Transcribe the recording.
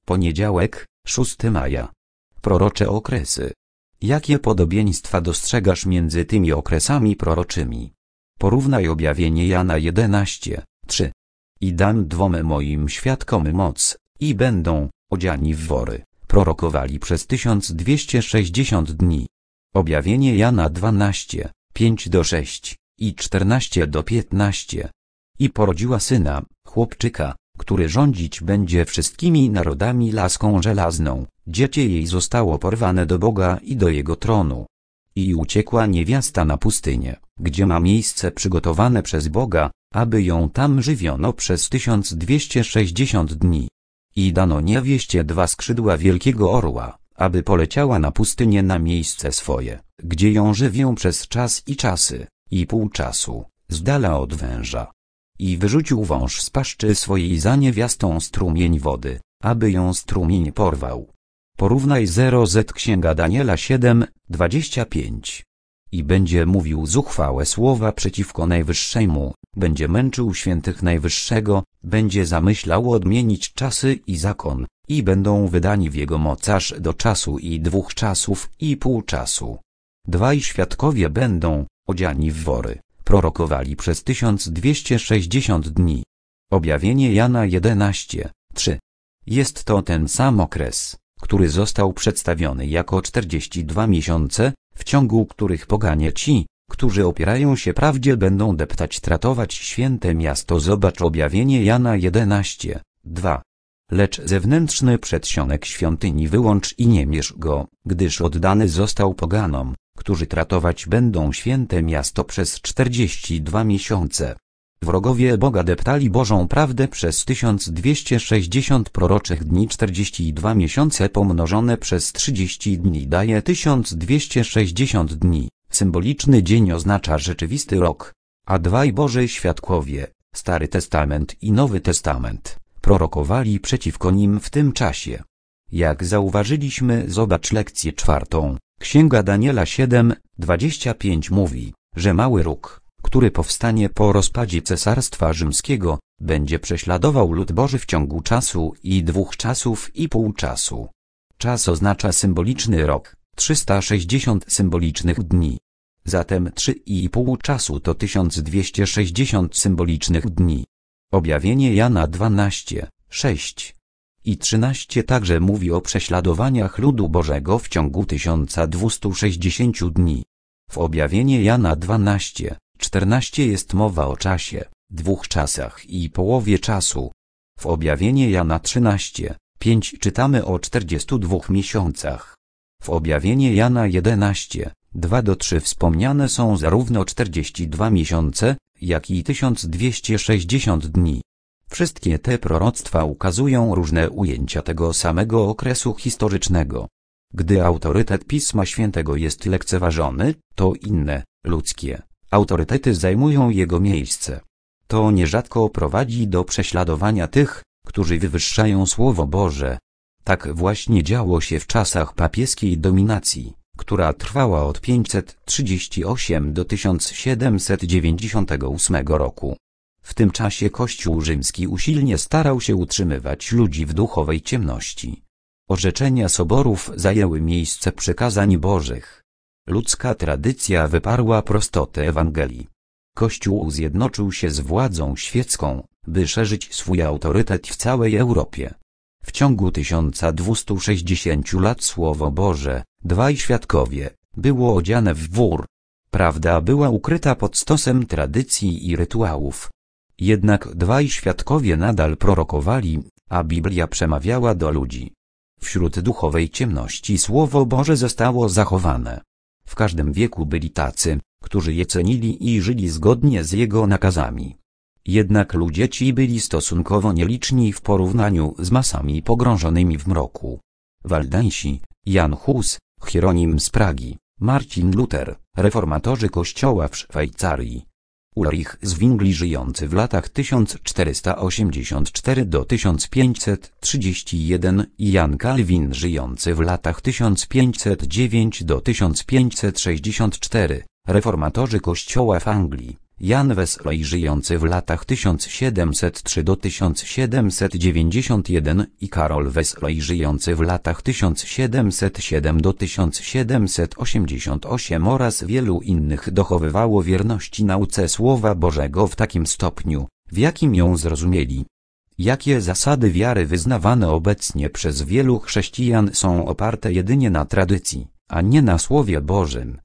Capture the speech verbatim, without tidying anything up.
Poniedziałek, szóstego maja. Prorocze okresy. Jakie podobieństwa dostrzegasz między tymi okresami proroczymi? Porównaj objawienie Jana jedenaście, trzy. I dam dwom moim świadkom moc, i będą, odziani w wory, prorokowali przez tysiąc dwieście sześćdziesiąt dni. Objawienie Jana dwanaście, pięć do sześciu i czternaście do piętnastu. I porodziła syna, chłopczyka, który rządzić będzie wszystkimi narodami laską żelazną, dziecię jej zostało porwane do Boga i do jego tronu. I uciekła niewiasta na pustynię, gdzie ma miejsce przygotowane przez Boga, aby ją tam żywiono przez tysiąc dwieście sześćdziesiąt dni. I dano niewieście dwa skrzydła wielkiego orła, aby poleciała na pustynię na miejsce swoje, gdzie ją żywią przez czas i czasy, i pół czasu, z dala od węża. I wyrzucił wąż z paszczy swojej za niewiastą strumień wody, aby ją strumień porwał. Porównaj zero z Księga Daniela siedem, dwadzieścia pięć. I będzie mówił zuchwałe słowa przeciwko Najwyższemu, będzie męczył świętych Najwyższego, będzie zamyślał odmienić czasy i zakon, i będą wydani w jego moc aż do czasu i dwóch czasów i pół czasu. Dwaj świadkowie będą, odziani w wory, prorokowali przez tysiąc dwieście sześćdziesiąt dni. Objawienie Jana jedenaście, trzy. Jest to ten sam okres, który został przedstawiony jako czterdzieści dwa miesiące, w ciągu których poganie ci, którzy opierają się prawdzie, będą deptać, tratować święte miasto. Zobacz objawienie Jana jedenaście, dwa. Lecz zewnętrzny przedsionek świątyni wyłącz i nie mierz go, gdyż oddany został poganom, którzy tratować będą święte miasto przez czterdzieści dwa miesiące. Wrogowie Boga deptali Bożą prawdę przez tysiąc dwieście sześćdziesiąt proroczych dni. Czterdzieści dwa miesiące pomnożone przez trzydzieści dni daje tysiąc dwieście sześćdziesiąt dni. Symboliczny dzień oznacza rzeczywisty rok, a dwaj Boży świadkowie, Stary Testament i Nowy Testament, prorokowali przeciwko nim w tym czasie. Jak zauważyliśmy, zobacz lekcję czwartą. Księga Daniela siedem, dwadzieścia pięć mówi, że mały róg, który powstanie po rozpadzie Cesarstwa Rzymskiego, będzie prześladował lud Boży w ciągu czasu i dwóch czasów i pół czasu. Czas oznacza symboliczny rok, trzysta sześćdziesiąt symbolicznych dni. Zatem trzy i pół czasu to tysiąc dwieście sześćdziesiąt symbolicznych dni. Objawienie Jana dwanaście, sześć i trzynaście także mówi o prześladowaniach ludu Bożego w ciągu tysiąc dwieście sześćdziesiąt dni. W objawienie Jana dwanaście, czternaście jest mowa o czasie, dwóch czasach i połowie czasu. W objawienie Jana trzynaście, pięć czytamy o czterdziestu dwóch miesiącach. W objawienie Jana jedenaście, dwa do trzech wspomniane są zarówno czterdzieści dwa miesiące, jak i tysiąc dwieście sześćdziesiąt dni. Wszystkie te proroctwa ukazują różne ujęcia tego samego okresu historycznego. Gdy autorytet Pisma Świętego jest lekceważony, to inne, ludzkie, autorytety zajmują jego miejsce. To nierzadko prowadzi do prześladowania tych, którzy wywyższają Słowo Boże. Tak właśnie działo się w czasach papieskiej dominacji, która trwała od pięćset trzydziestego ósmego do tysiąc siedemset dziewięćdziesiątego ósmego roku. W tym czasie Kościół rzymski usilnie starał się utrzymywać ludzi w duchowej ciemności. Orzeczenia soborów zajęły miejsce przykazań bożych. Ludzka tradycja wyparła prostotę Ewangelii. Kościół zjednoczył się z władzą świecką, by szerzyć swój autorytet w całej Europie. W ciągu tysiąc dwieście sześćdziesięciu lat Słowo Boże, dwaj świadkowie, było odziane w wór. Prawda była ukryta pod stosem tradycji i rytuałów. Jednak dwaj świadkowie nadal prorokowali, a Biblia przemawiała do ludzi. Wśród duchowej ciemności Słowo Boże zostało zachowane. W każdym wieku byli tacy, którzy je cenili i żyli zgodnie z jego nakazami. Jednak ludzie ci byli stosunkowo nieliczni w porównaniu z masami pogrążonymi w mroku. Waldensi, Jan Hus, Hieronim z Pragi, Marcin Luther, reformatorzy Kościoła w Szwajcarii, Ulrich Zwingli żyjący w latach tysiąc czterysta osiemdziesiąt cztery do tysiąc pięćset trzydzieści jeden i Jan Kalwin żyjący w latach tysiąc pięćset dziewięć do tysiąc pięćset sześćdziesiąt cztery, reformatorzy Kościoła w Anglii, Jan Wesley żyjący w latach tysiąc siedemset trzy do tysiąc siedemset dziewięćdziesiąt jeden i Karol Wesley żyjący w latach tysiąc siedemset siedem do tysiąc siedemset osiemdziesiąt osiem oraz wielu innych dochowywało wierności nauce Słowa Bożego w takim stopniu, w jakim ją zrozumieli. Jakie zasady wiary wyznawane obecnie przez wielu chrześcijan są oparte jedynie na tradycji, a nie na Słowie Bożym?